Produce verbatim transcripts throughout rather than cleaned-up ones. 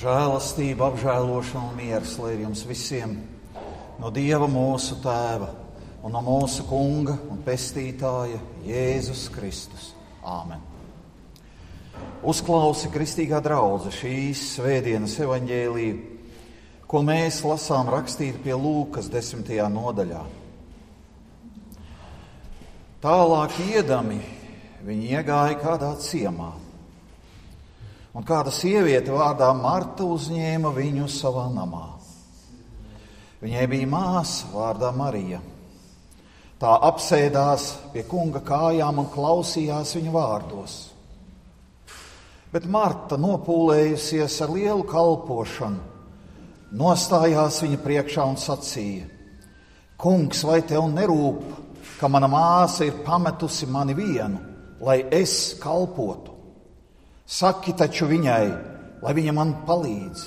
Žēlastība, apžēlošana un miers, lai ir jums visiem no Dieva mūsu Tēva un no mūsu Kunga un Pestītāja Jēzus Kristus. Āmen. Uzklausi, kristīgā draudze, šīs svētdienas evaņģēliju, ko mēs lasām rakstīt pie Lūkas desmitajā nodaļā. Tālāk iedami viņi iegāja kādā ciemā, un kāda sieviete vārdā Marta uzņēma viņu savā namā. Viņai bija māsa vārdā Marija. Tā apsēdās pie kunga kājām un klausījās viņa vārdos. Bet Marta, nopūlējusies ar lielu kalpošanu, nostājās viņa priekšā un sacīja: Kungs, vai tev nerūp, ka mana māsa ir pametusi mani vienu, lai es kalpotu? Saki taču viņai, lai viņa man palīdz.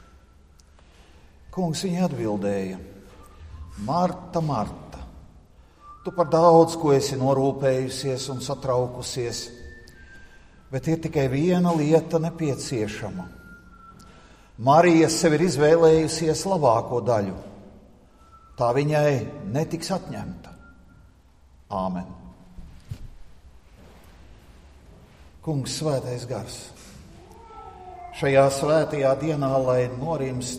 Kungs viņai atbildēja: Marta, Marta, tu par daudz ko esi norūpējusies un satraukusies, bet ir tikai viena lieta nepieciešama. Marija sev ir izvēlējusies labāko daļu, tā viņai netiks atņemta. Āmen. Kungs, svētais gars, šajā svētajā dienā, lai norimst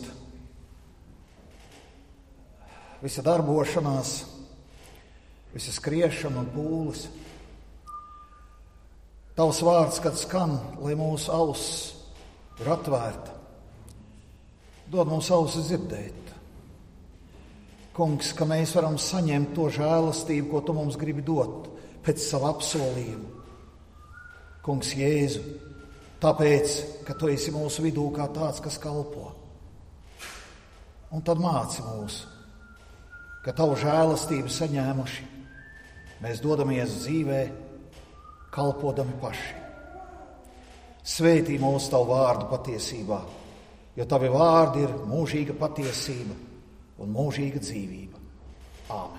visa darbošanās, visa skriešana un pūles. Tavs vārds, kad skan, lai mūsu auss ir atvērta, dod mums ausis dzirdēt. Kungs, ka mēs varam saņemt to žēlastību, ko tu mums gribi dot pēc savu apsolījumu. Kungs Jēzu, tāpēc, ka tu esi mūsu vidū kā tāds, kas kalpo. Un tad māci mūs, ka tavu žēlastību saņēmuši, mēs dodamies dzīvē, kalpodami paši. Svētī mūsu tavu vārdu patiesībā, jo tavi vārdi ir mūžīga patiesība un mūžīga dzīvība. Āmen.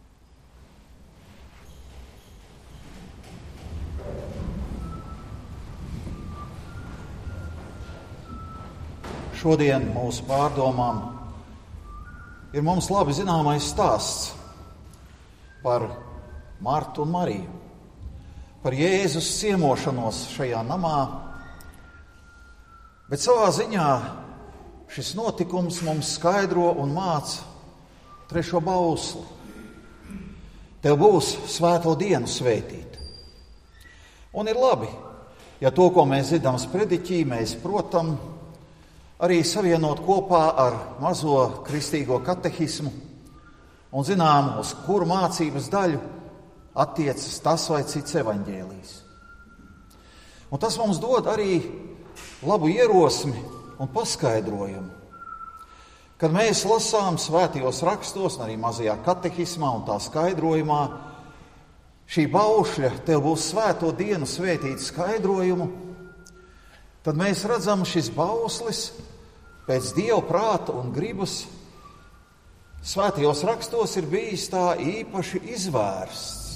Šodien mūsu pārdomām ir mums labi zināmais stāsts par Martu un Mariju, par Jēzus ciemošanos šajā namā, bet savā ziņā šis notikums mums skaidro un māca trešo bausli. Tev būs svēto dienu svētīt. Un ir labi, ja to, ko mēs zinām sprediķī, mēs protam arī savienot kopā ar mazo kristīgo katehismu un zinām, uz kuru mācības daļu attiecas tas vai cits evaņģēlijs. Un tas mums dod arī labu ierosmi un paskaidrojumu. Kad mēs lasām svētajos rakstos, un arī mazajā katehismā un tā skaidrojumā, šī baušļa tev būs svēto dienu svētīt skaidrojumu, tad mēs redzam, šis bauslis pēc Dieva prāta un gribas svētajos rakstos ir bijis tā īpaši izvērsts.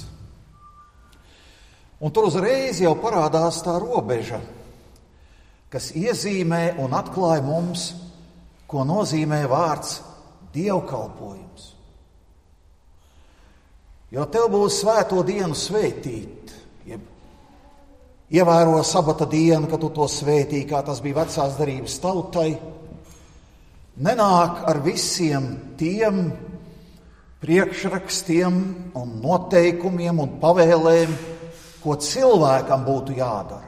Un tur uzreiz jau parādās tā robeža, kas iezīmē un atklāja mums, ko nozīmē vārds dievkalpojums. Jo tev būs svēto dienu svētīt, jeb ievēro sabata dienu, kad tu to svētīji, kā tas bija vecās derības tautai, nenāk ar visiem tiem priekšrakstiem un noteikumiem un pavēlēm, ko cilvēkam būtu jādara.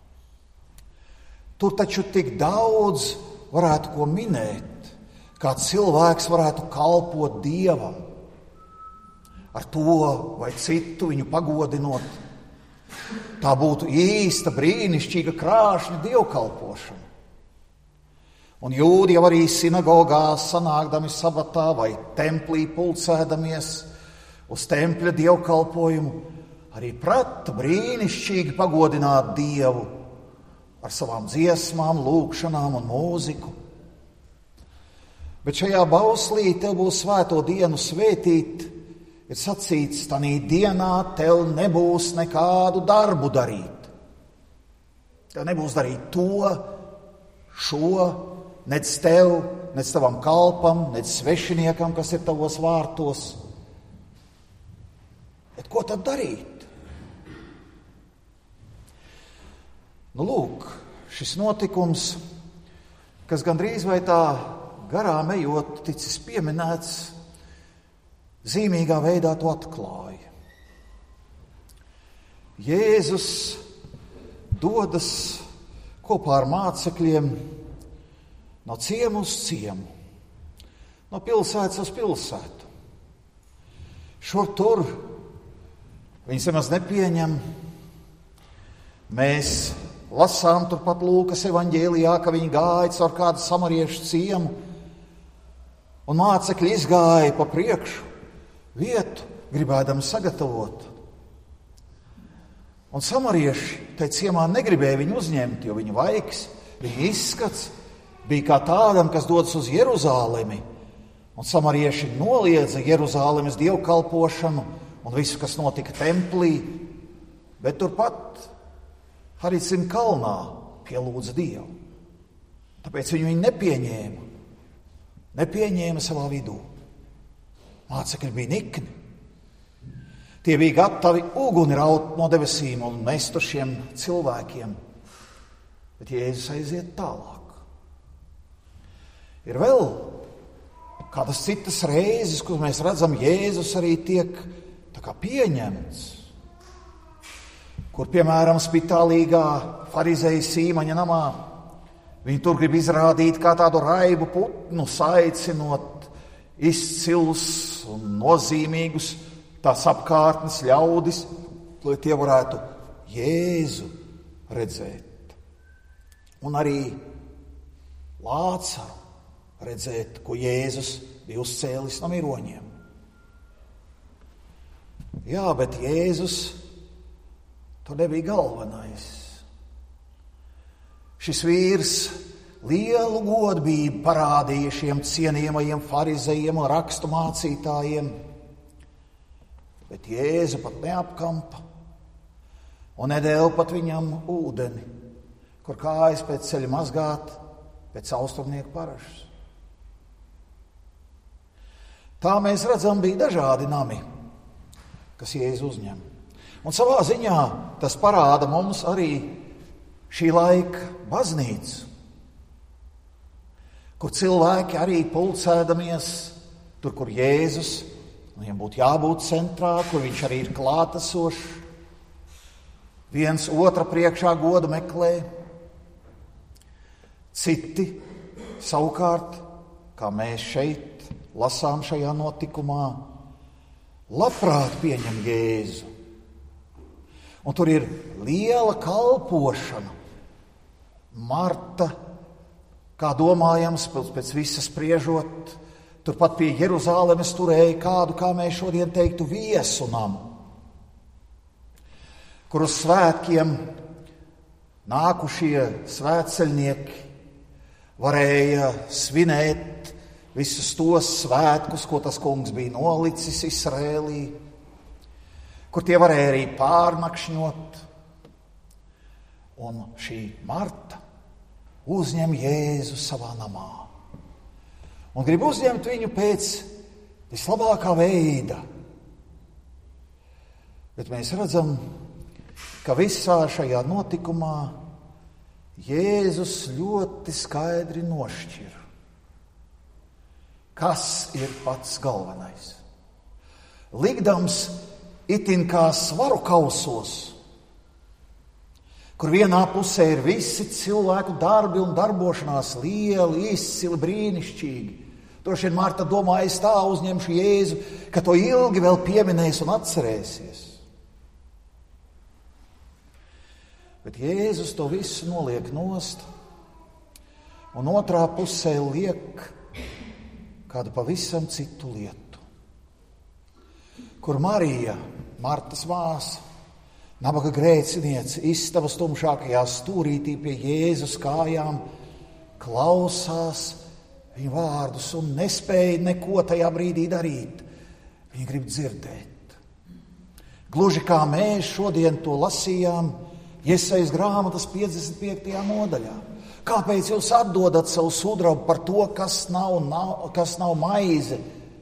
Tur taču tik daudz varētu ko minēt, kā cilvēks varētu kalpot Dievam, ar to vai citu viņu pagodinot. Tā būtu īsta, brīnišķīga, krāšņa dievkalpošana. Un jūdi jau arī sinagogās sanākdami sabatā vai templī pulcēdamies uz tempļa dievkalpojumu, arī prata brīnišķīgi pagodināt Dievu ar savām dziesmām, lūgšanām un mūziku. Bet šajā bauslī tev būs svēto dienu svētīt, ir sacīts, tanī dienā tev nebūs nekādu darbu darīt. Tev nebūs darīt to, šo, nec tev, nec tavam kalpam, nec svešiniekam, kas ir tavos vārtos. Bet ko tad darīt? Nu, lūk, šis notikums, kas gandrīz vai tā garām ejot ticis pieminēts, zīmīgā veidā to atklāja. Jēzus dodas kopā ar mācekļiem no ciemu uz ciemu, no pilsētas uz pilsētu. Šur tur viņus nemaz nepieņem. Mēs lasām turpat Lūkas evaņģēlijā, ka viņi gāja caur kādu samariešu ciemu, un mācekļi izgāja pa priekšu vietu, gribēdami sagatavot. Un samarieši tai ciemā negribēja viņu uzņemt, jo viņa vaigs, viņa izskats bija kā tādam, kas dodas uz Jeruzālemi. Un samarieši noliedza Jeruzālemes dievkalpošanu un visu, kas notika templī, bet turpat Haricim kalnā pielūdza Dievu. Tāpēc viņu viņi nepieņēma. Nepieņēma savā vidū. Mācekļi bija nikni. Tie bija gatavi uguni raut no debesīm un mest uz šiem cilvēkiem. Bet Jēzus aiziet tālāk. Ir vēl kādas citas reizes, kur mēs redzam, Jēzus arī tiek tā kā pieņemts. Kur, piemēram, spitālīgā farizeja Sīmaņa namā, viņi tur grib izrādīt kā tādu raibu putnu, aicinot izcilus un nozīmīgus tās apkārtnes ļaudis, lai tie varētu Jēzu redzēt. Un arī Lācaru redzēt, ko Jēzus bija uzcēlis no miroņiem. Jā, bet Jēzus to nebija galvenais. Šis vīrs lielu godbību parādīja šiem cienījamajiem farizejiem un rakstu mācītājiem, bet Jēzu pat neapkampa un nedēļ pat viņam ūdeni, kur kājas pēc ceļa mazgāt pēc austrumnieku parašas. Tā mēs redzam, bija dažādi nami, kas Jēzu uzņem. Un savā ziņā tas parāda mums arī šī laika baznīcu, kur cilvēki arī pulcēdamies tur, kur Jēzus, viņam būtu jābūt centrā, kur viņš arī ir klātesošs, viens otra priekšā godu meklē. Citi savukārt, kā mēs šeit lasām šajā notikumā, labprāt pieņem Jēzu. Un tur ir liela kalpošana. Marta, kā domājams, pēc visas spriežot, turpat pie Jeruzālemes turēja kādu, kā mēs šodien teiktu, viesu namu, kur uz svētkiem nākušie svētceļnieki varēja svinēt visus tos svētkus, ko tas kungs bija nolicis Izraēlī, kur tie varēja arī pārnakšņot. Un šī Marta uzņem Jēzu savā namā un grib uzņemt viņu pēc vislabākā veida. Bet mēs redzam, ka visā šajā notikumā Jēzus ļoti skaidri nošķir, kas ir pats galvenais. Likdams itin kā svaru kausos, kur vienā pusē ir visi cilvēku darbi un darbošanās lieli, izcili, brīnišķīgi. Droši vien Marta domā, es tā uzņemšu Jēzu, ka to ilgi vēl pieminēs un atcerēsies. Bet Jēzus to visu noliek nost, un otrā pusē liek kādu pavisam citu lietu, kur Marija, Martas māsa, nabaga grēciniece, istabas tumšākajā stūrītī pie Jēzus kājām, klausās viņa vārdus un nespēja neko tajā brīdī darīt. Viņa grib dzirdēt. Gluži kā mēs šodien to lasījām Jesajas grāmatas piecdesmit piektajā nodaļā, Kāpēc jūs atdodat savu sudrabu par to, kas nav, nav, kas nav maize?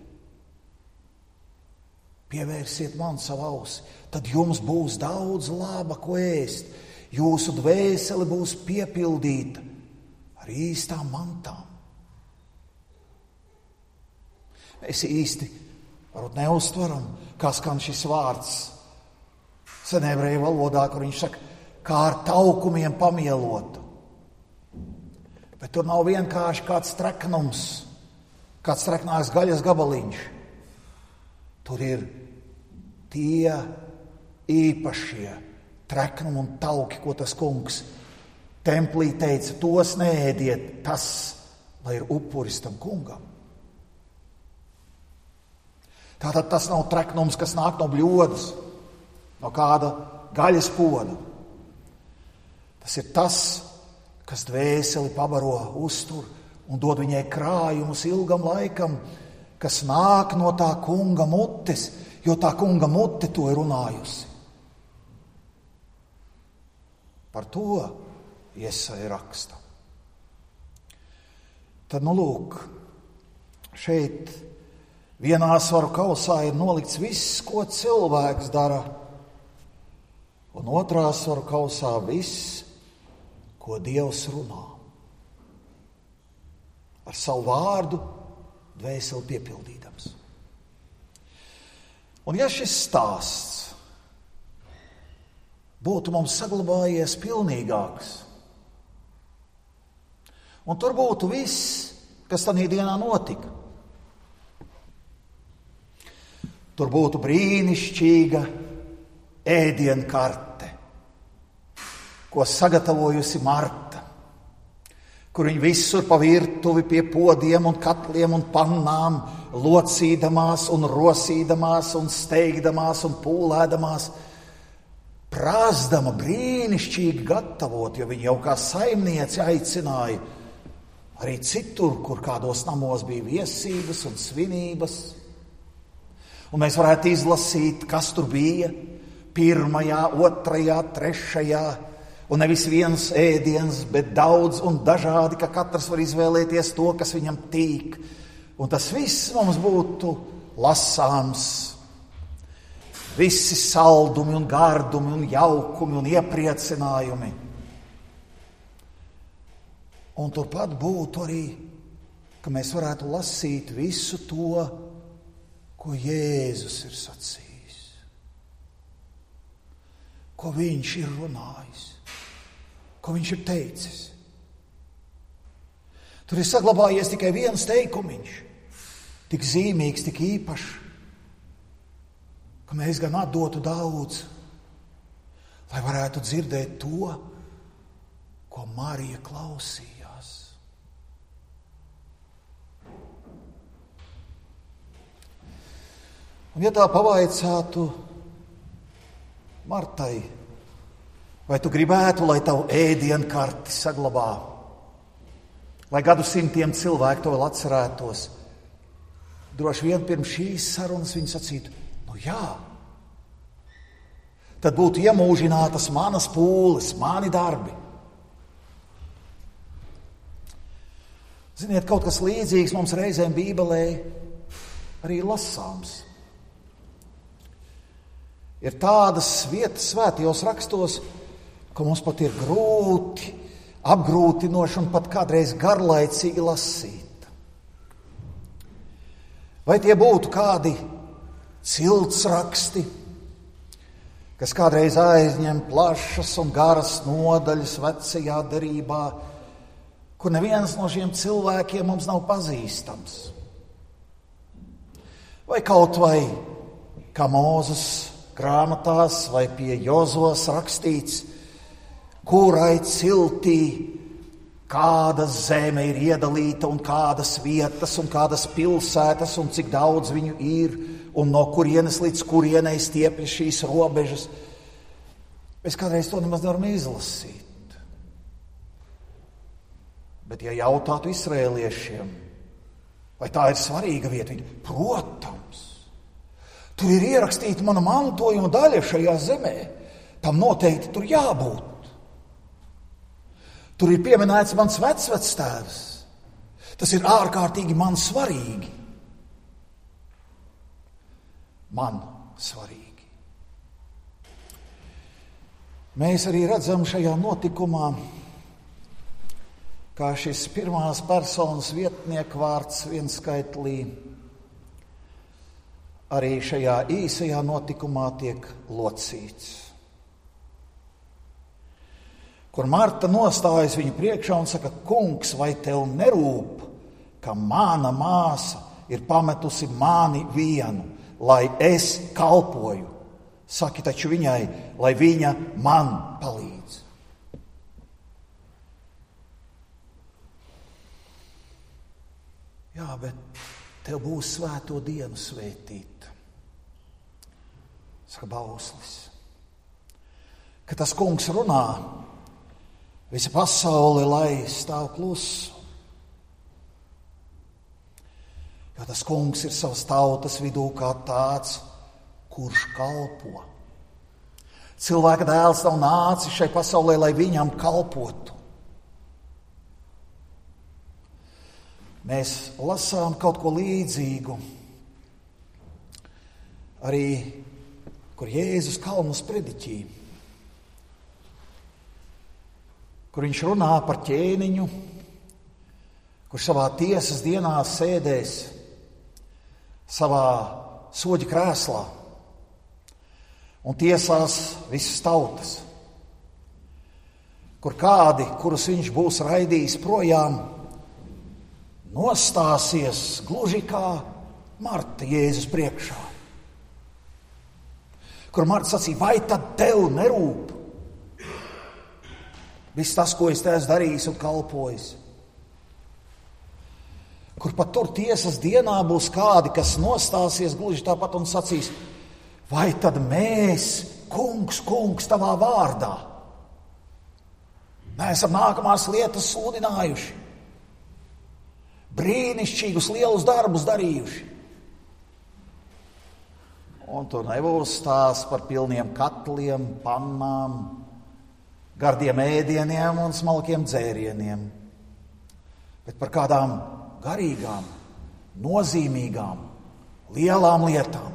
Pievērsiet man savu ausi, tad jums būs daudz laba, ko ēst. Jūsu dvēsele būs piepildīta ar īstām mantām. Mēs īsti varbūt neuztveram, kā skan šis vārds senebreju valodā, kur viņš saka, kā ar taukumiem pamielota. Bet tur nav vienkārši kāds treknums, kāds treknāks gaļas gabaliņš. Tur ir tie īpašie treknumi un tauki, ko tas kungs templī teica, tos neēdiet, tas, lai ir upuris tam kungam. Tātad tas nav treknums, kas nāk no bļodas, no kāda gaļas poda. Tas ir tas, kas dvēseli pabaro, uztur un dod viņai krājumus ilgam laikam, kas nāk no tā kunga mutes, jo tā kunga mute to ir runājusi. Par to Jesaja raksta. Tad, nu lūk, šeit vienā svaru kausā ir nolikts viss, ko cilvēks dara, un otrā svaru kausā viss, ko Dievs runā. Ar savu vārdu dvēseli piepildīdams. Un ja šis stāsts būtu mums saglabājies pilnīgāks, un tur būtu viss, kas tajā dienā notika, tur būtu brīnišķīga ēdienkarte, ko sagatavojusi Marta, kur viņa visur pa virtuvi pie podiem un katliem un pannām locīdamās un rosīdamās un steigdamās un pūlēdamās, prāzdama brīnišķīgi gatavot, jo viņa jau kā saimniece aicināja arī citur, kur kādos namos bija viesības un svinības. Un mēs varētu izlasīt, kas tur bija pirmajā, otrajā, trešajā, un nevis viens ēdiens, bet daudz un dažādi, ka katrs var izvēlēties to, kas viņam tīk. Un tas viss mums būtu lasāms. Visi saldumi un gardumi un jaukumi un iepriecinājumi. Un turpat būtu arī, ka mēs varētu lasīt visu to, ko Jēzus ir sacījis, ko viņš ir runājis, ko viņš ir teicis. Tur ir saglabājies tikai viens teikumiņš, tik zīmīgs, tik īpašs, ka mēs gan atdotu daudz, lai varētu dzirdēt to, ko Marija klausījās. Un ja tā pavaicātu Martai, vai tu gribētu, lai tavu ēdienkarti saglabā, lai gadu simtiem cilvēku to vēl atcerētos, droši vien pirms šīs sarunas viņi sacītu, nu jā, tad būtu iemūžinātas manas pūles, mani darbi. Ziniet, kaut kas līdzīgs mums reizēm Bībelē arī lasāms. Ir tādas vietas svētajos rakstos, ka mums pat ir grūti, apgrūtinoši un pat kādreiz garlaicīgi lasīt. Vai tie būtu kādi ciltsraksti, kas kādreiz aizņem plašas un garas nodaļas vecajā derībā, kur neviens no šiem cilvēkiem mums nav pazīstams. Vai kaut vai kā Mūzes grāmatās vai pie Jozos rakstīts, kurai ciltī kāda zeme ir iedalīta un kādas vietas un kādas pilsētas un cik daudz viņu ir un no kurienes līdz kurienei stiepjas šīs robežas. Mēs kādreiz to nemaz nevaram izlasīt. Bet ja jautātu izraēliešiem, vai tā ir svarīga vieta, viņi, protams, tur ir ierakstīta mana mantojuma daļa šajā zemē. Tam noteikti tur jābūt. Tur ir pieminēts mans vecvectēvs. Tas ir ārkārtīgi man svarīgi. Man svarīgi. Mēs arī redzam šajā notikumā, kā šis pirmās personas vietnieku vārds vienskaitlī arī šajā īsajā notikumā tiek locīts. Kur Marta nostājas viņa priekšā un saka, kungs, vai tev nerūp, ka mana māsa ir pametusi mani vienu, lai es kalpoju? Saki taču viņai, lai viņa man palīdz. Jā, bet tev būs svēto dienu svētīt, saka bauslis. Kad tas kungs runā, visa pasaule lai stāv klusu. Jo tas kungs ir savas tautas vidū kā tāds, kurš kalpo. Cilvēka dēls nav nācis šai pasaulē, lai viņam kalpotu. Mēs lasām kaut ko līdzīgu arī, kur Jēzus kalnu sprediķī, kur viņš runā par ķēniņu, kurš savā tiesas dienā sēdēs savā soļa krēslā un tiesās visas tautas, kur kādi, kurus viņš būs raidījis projām, nostāsies gluži kā Marta Jēzus priekšā. Kur Marta sacīja, vai tad tev nerūp viss tas, ko es te esmu darījis un kalpojis? Kur pat tur tiesas dienā būs kādi, kas nostāsies gluži tāpat un sacīs, vai tad mēs, kungs, kungs, tavā vārdā neesam nākamās lietas sludinājuši, brīnišķīgus lielus darbus darījuši? Un tur nebūs stāsts par pilniem katliem, pannām, gardiem ēdieniem un smalkiem dzērieniem, bet par kādām garīgām, nozīmīgām, lielām lietām.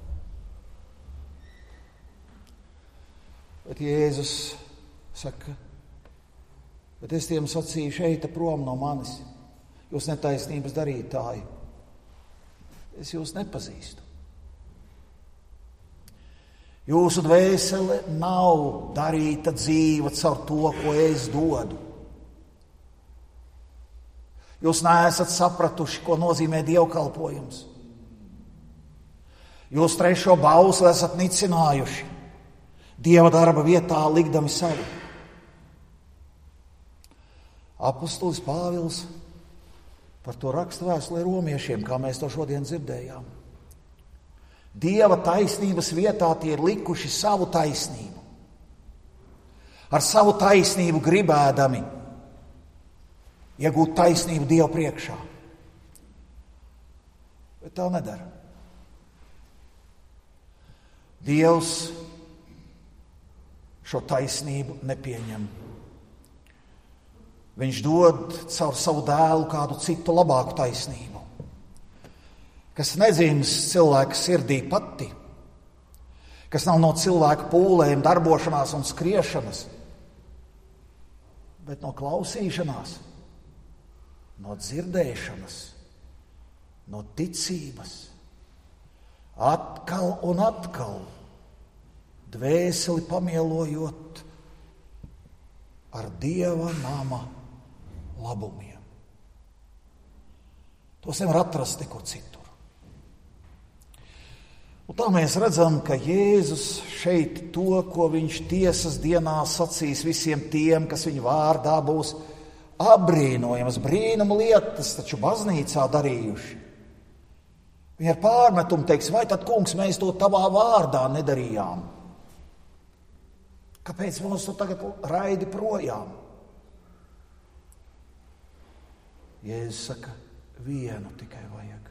Bet Jēzus saka, bet es tiem sacīju, šeit prom no manis, jūs netaisnības darītāji, es jūs nepazīstu. Jūsu dvēsele nav darīta dzīva caur to, ko es dodu. Jūs neesat sapratuši, ko nozīmē dievkalpojums. Jūs trešo bausli esat nicinājuši, Dieva darba vietā likdami savu. Apostolis Pāvils par to raksta vēstulē romiešiem, kā mēs to šodien dzirdējām. Dieva taisnības vietā tie ir likuši savu taisnību. Ar savu taisnību gribēdami iegūt taisnību Dieva priekšā. Bet tā nedara. Dievs šo taisnību nepieņem. Viņš dod caur savu dēlu kādu citu labāku taisnību, kas nedzimst cilvēka sirdī pati, kas nav no cilvēka pūlēm, darbošanās un skriešanas, bet no klausīšanās, no dzirdēšanas, no ticības, atkal un atkal, dvēseli pamielojot ar Dieva nama labumiem. Tos nevar atrast nekur citur. Un tā mēs redzam, ka Jēzus šeit to, ko viņš tiesas dienā sacīs visiem tiem, kas viņa vārdā būs apbrīnojamas, brīnuma lietas, taču baznīcā darījuši. Viņi ar pārmetumu teiks, vai tad, kungs, mēs to tavā vārdā nedarījām? Kāpēc mums to tagad raidi projām? Jēzus saka, vienu tikai vajag.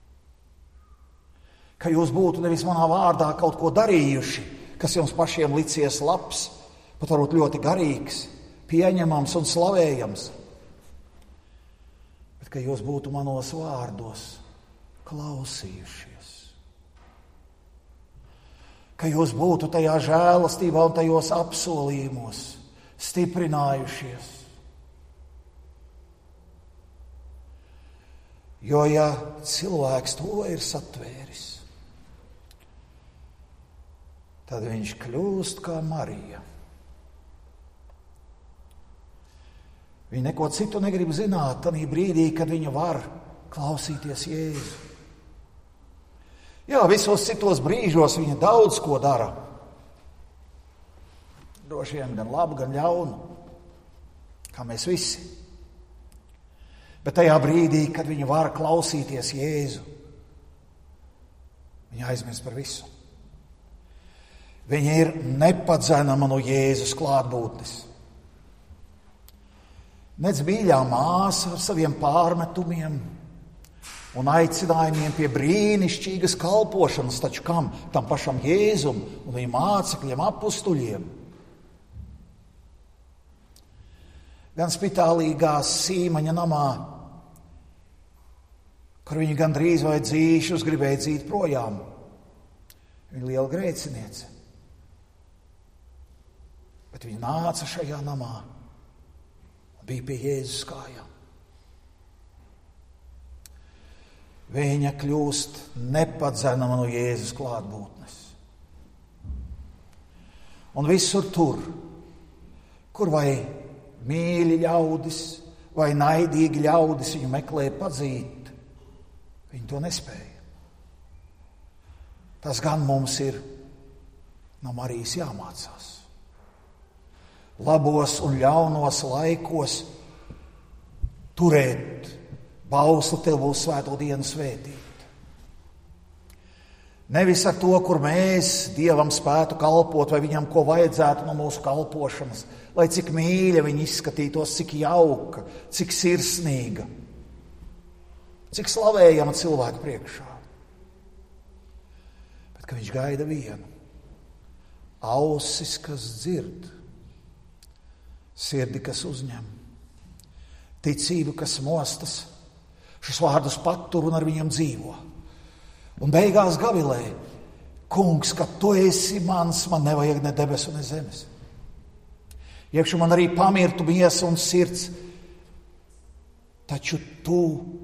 Ka jūs būtu nevis manā vārdā kaut ko darījuši, kas jums pašiem licies labs, pat varbūt ļoti garīgs, pieņemams un slavējams, bet ka jūs būtu manos vārdos klausījušies. Ka jūs būtu tajā žēlastībā un tajos apsolījumos stiprinājušies. Jo, ja cilvēks to ir satvēris, tad viņš kļūst kā Marija. Viņa neko citu negrib zināt tajā brīdī, kad viņa var klausīties Jēzu. Jā, visos citos brīžos viņa daudz ko dara. Droši vien gan labu, gan ļaunu, kā mēs visi. Bet tajā brīdī, kad viņa var klausīties Jēzu, viņa aizmirst par visu. Viņa ir nepadzenama no Jēzus klātbūtnes. Nec mīļā māsa ar saviem pārmetumiem un aicinājumiem pie brīnišķīgas kalpošanas, taču kam? Tam pašam Jēzum un viņa mācekļiem, apustuļiem. Gan spitālīgā Sīmaņa namā, kur viņa gandrīz vai dzīšus gribēja dzīt projām. Viņa liela grēciniece. Bet viņa nāca šajā namā un bija pie Jēzus kājām. Viņa kļūst nepadzenama no Jēzus klātbūtnes. Un visur tur, kur vai mīļi ļaudis vai naidīgi ļaudis viņu meklēja padzīt, viņi to nespēja. Tas gan mums ir no Marijas jāmācās. Labos un ļaunos laikos turēt bausli, tev būs svēto dienu svētīt. Nevis ar to, kur mēs Dievam spētu kalpot, vai viņam ko vajadzētu no mūsu kalpošanas, lai cik mīļa viņa izskatītos, cik jauka, cik sirsnīga, cik slavējama cilvēku priekšā. Bet ka viņš gaida vienu. Ausis, kas dzird, sirdi, kas uzņem, ticību, kas mostas, šos vārdus patur un ar viņiem dzīvo. Un beigās gavilē, kungs, ka tu esi mans, man nevajag ne debesu, ne zemes. Iekšu man arī pamirtu miesa un sirds, taču tu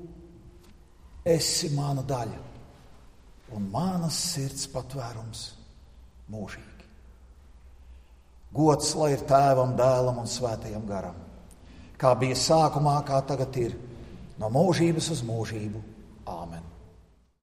esi mana daļa un manas sirds patvērums mūžīgi. Gods lai ir Tēvam, Dēlam un Svētajam garam, kā bija sākumā, kā tagad ir, no mūžības uz mūžību. Āmen.